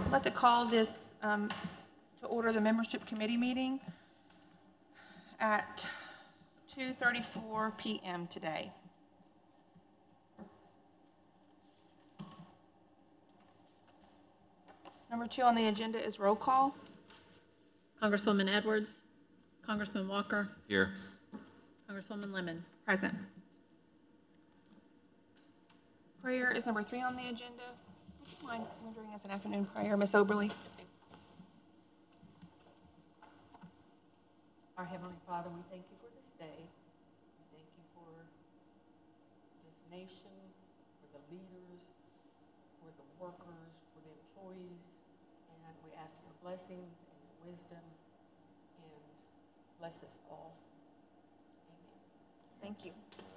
I'd like to call this to order the membership committee meeting at 2:34 p.m. today. Number 2 on the agenda is roll call. Congresswoman Edwards. Congressman Walker. Here. Congresswoman Lemon. Present. Prayer is number 3 on the agenda. Would you mind rendering us an afternoon prayer, Ms. Oberly? Our Heavenly Father, we thank you for this day. We thank you for this nation, for the leaders, for the workers, for the employees, and we ask your blessings and your wisdom, and bless us all. Amen. Thank you.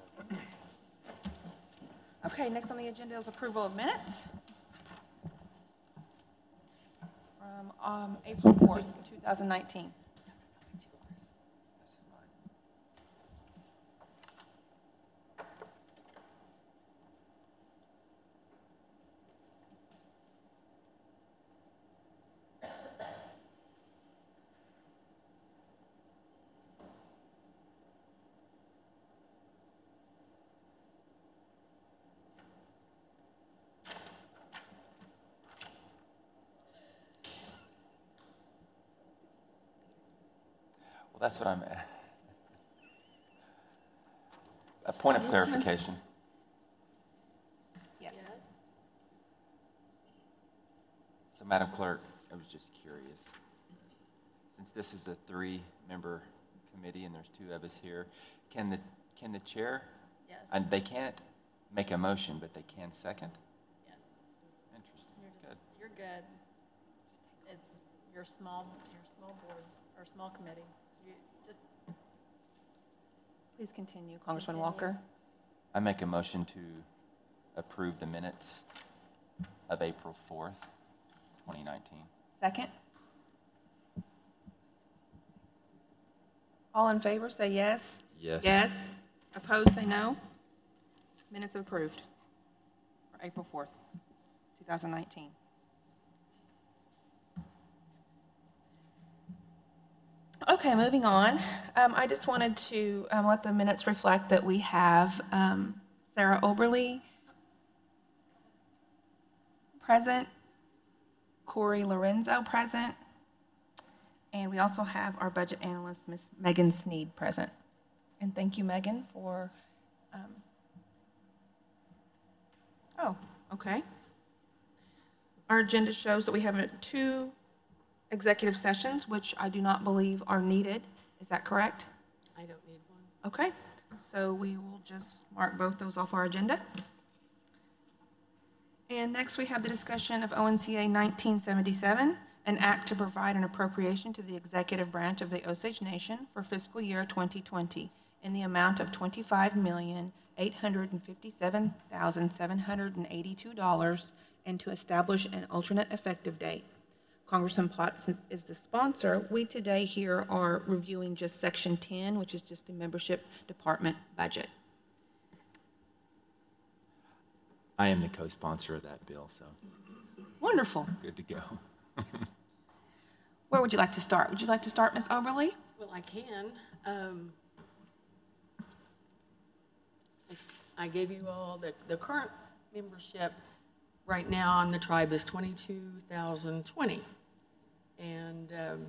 Okay, next on the agenda is approval of minutes from April 4th, 2019. Well, that's what I'm at. A point of clarification. Yes. So, Madam Clerk, I was just curious. Since this is a 3-member committee and there's 2 of us here, can the chair? Yes. And they can't make a motion, but they can second? Yes. Interesting. Good. You're good. It's your small board or small committee. You just Please continue, Congressman Walker. I make a motion to approve the minutes of April 4th, 2019. Second. All in favor, say yes. Yes. Yes. Opposed, say no. Minutes approved for April 4th, 2019. Okay, moving on. I just wanted to let the minutes reflect that we have Sarah Oberly present, Corey Lorenzo present, and we also have our budget analyst, Ms. Megan Sneed, present. And thank you, Megan, for, oh, okay. Our agenda shows that we have 2 executive sessions, which I do not believe are needed. Is that correct? I don't need one. Okay, so we will just mark both those off our agenda. And next we have the discussion of ONCA 1977, an act to provide an appropriation to the executive branch of the Osage Nation for fiscal year 2020 in the amount of $25,857,782 and to establish an alternate effective date. Congressman Potts is the sponsor. We today here are reviewing just Section 10, which is just the membership department budget. I am the co-sponsor of that bill, so Wonderful. good to go. Where would you like to start? Would you like to start, Ms. Oberly? Well, I can. I gave you all the current membership right now on the tribe is 22,020. And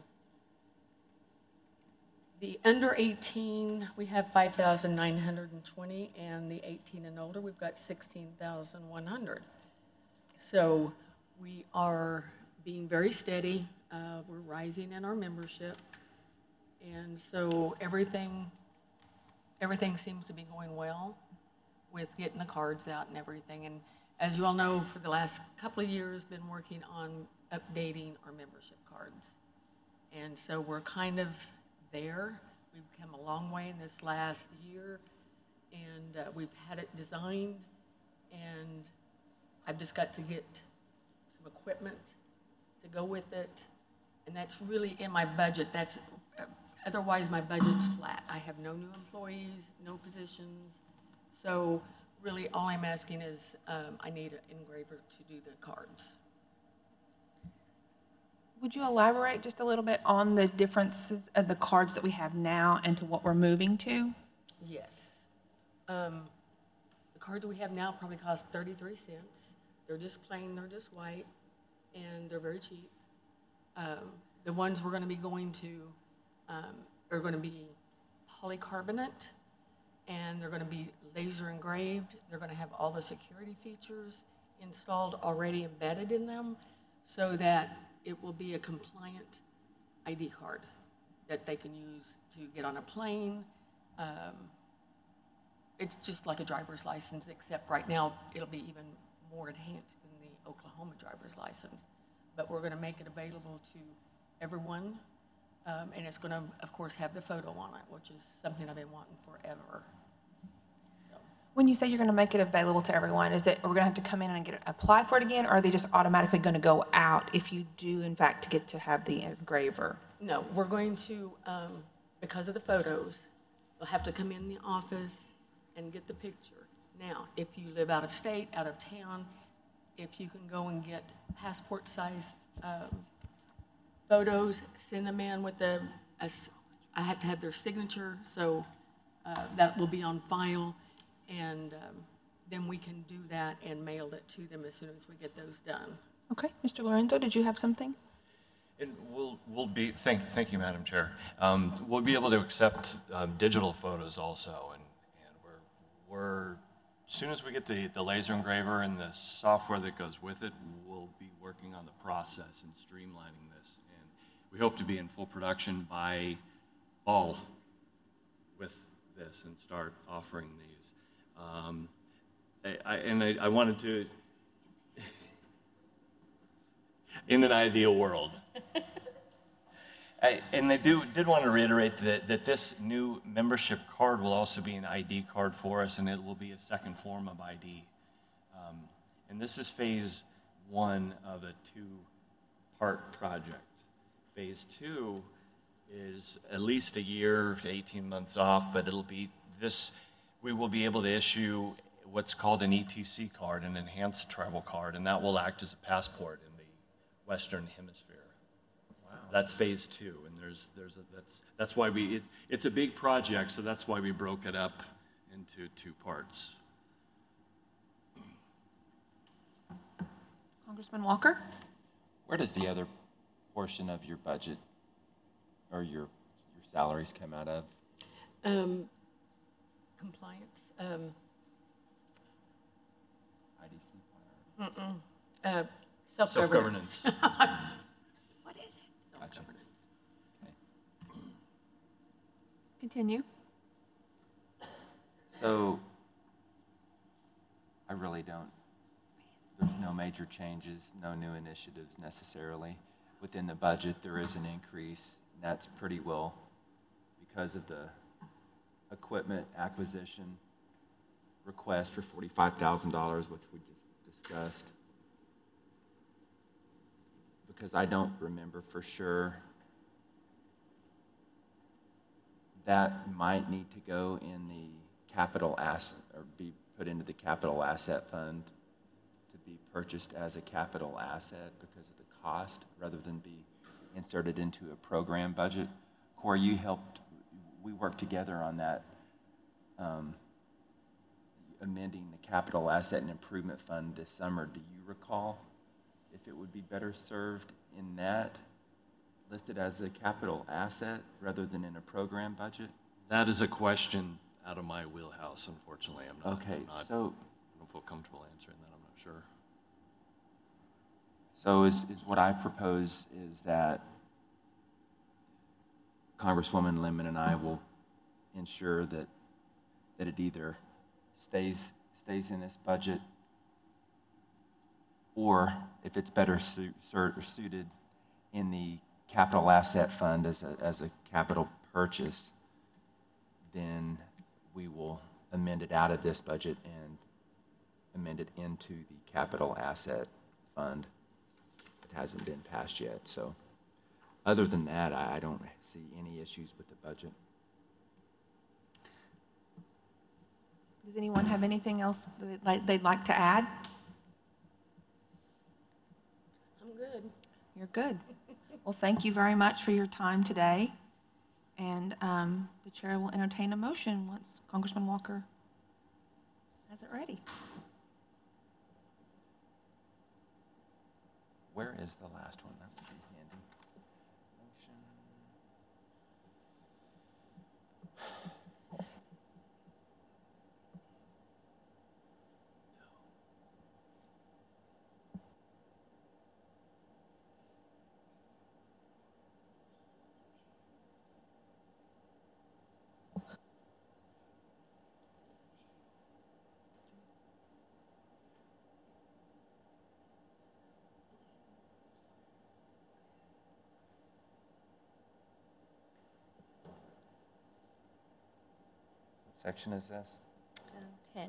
the under 18, we have 5,920, and the 18 and older, we've got 16,100. So we are being very steady. We're rising in our membership. And so everything seems to be going well with getting the cards out and everything. And as you all know, for the last couple of years, been working on updating our membership cards. And so we're kind of there. We've come a long way in this last year, and we've had it designed, and I've just got to get some equipment to go with it, and that's really in my budget. That's otherwise my budget's flat. I have no new employees, no positions, so really all I'm asking is I need an engraver to do the cards. Would you elaborate just a little bit on the differences of the cards that we have now and to what we're moving to? Yes. The cards we have now probably cost 33 cents. They're just plain, they're just white, and they're very cheap. The ones we're going to be going to are going to be polycarbonate, and they're going to be laser engraved. They're going to have all the security features installed already embedded in them so that it will be a compliant ID card that they can use to get on a plane. It's just like a driver's license, except right now it'll be even more enhanced than the Oklahoma driver's license. But we're going to make it available to everyone, and it's going to, of course, have the photo on it, which is something I've been wanting forever. So, When you say you're going to make it available to everyone, is it, are we going to have to come in and apply for it again, or are they just automatically going to go out if you do, in fact, get to have the engraver? no, we're going to, because of the photos, you'll have to come in the office and get the picture. Now, if you live out of state, out of town, if you can go and get passport size photos, send them in with I have to have their signature, so that will be on file, and then we can do that and mail it to them as soon as we get those done. Okay, Mr. Lorenzo, did you have something? And we'll be, thank you, Madam Chair. We'll be able to accept digital photos also, and as soon as we get the laser engraver and the software that goes with it, we'll be working on the process and streamlining this. And we hope to be in full production by fall with this and start offering these. I wanted to, in an ideal world. I did want to reiterate that this new membership card will also be an ID card for us, and it will be a second form of ID. And this is phase one of a two-part project. Phase two is at least a year to 18 months off, but it'll be this, we will be able to issue what's called an ETC card, an enhanced travel card, and that will act as a passport in the Western Hemisphere. That's phase two, and that's why it's a big project, so that's why we broke it up into two parts. Congressman Walker? Where does the other portion of your budget or your salaries come out of? Compliance, IDC? self-governance. What is it? Gotcha. Self-governance. Okay. Continue. So, I really don't, there's no major changes, no new initiatives necessarily. Within the budget, there is an increase, and that's pretty well because of the equipment acquisition request for $45,000, which we just discussed. Because I don't remember for sure, that might need to go in the capital asset, or be put into the capital asset fund to be purchased as a capital asset because of the cost, rather than be inserted into a program budget. Corey, you helped, we worked together on that, amending the capital asset and improvement fund this summer. Do you recall if it would be better served in that, listed as a capital asset rather than in a program budget? That is a question out of my wheelhouse, unfortunately. I don't feel comfortable answering that, I'm not sure. So is what I propose is that Congresswoman Lemon and I will ensure that it either stays in this budget, or if it's better suited in the capital asset fund as a capital purchase, then we will amend it out of this budget and amend it into the capital asset fund. It hasn't been passed yet, so other than that, I don't see any issues with the budget. Does anyone have anything else that they'd like to add? I'm good. You're good. Well, thank you very much for your time today. And the chair will entertain a motion once Congressman Walker has it ready. Where is the last one? That would be handy. Motion. What section is this? 10.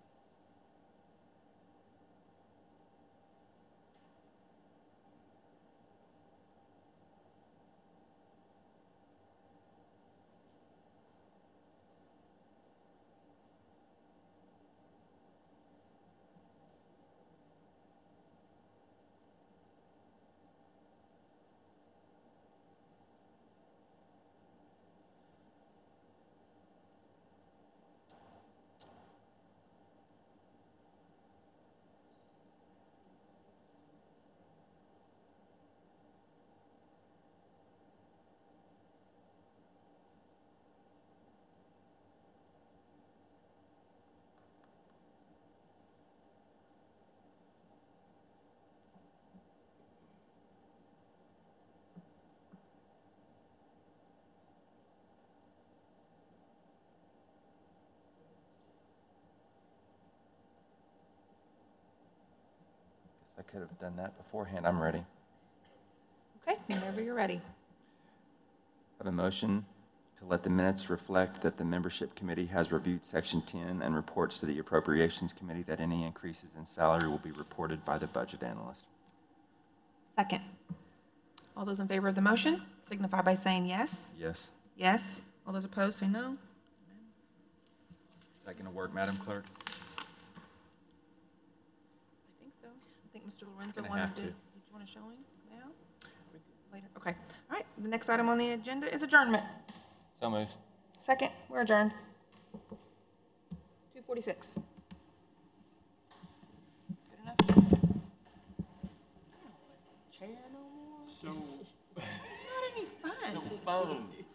Guess I could have done that beforehand. I'm ready. Okay, whenever you're ready. Have a motion to let the minutes reflect that the membership committee has reviewed section 10 and reports to the appropriations committee that any increases in salary will be reported by the budget analyst. Second. All those in favor of the motion signify by saying yes. Yes. Yes. All those opposed say no. Is that going to work, Madam Clerk? I think so. I think Mr. Lorenzo Gonna wanted have to. to. Did you want to show him now? Later. Okay. All right. The next item on the agenda is adjournment. So moved. Second, we're adjourned. 2:46. Good enough? Chair no more? So, It's not any fun. phone.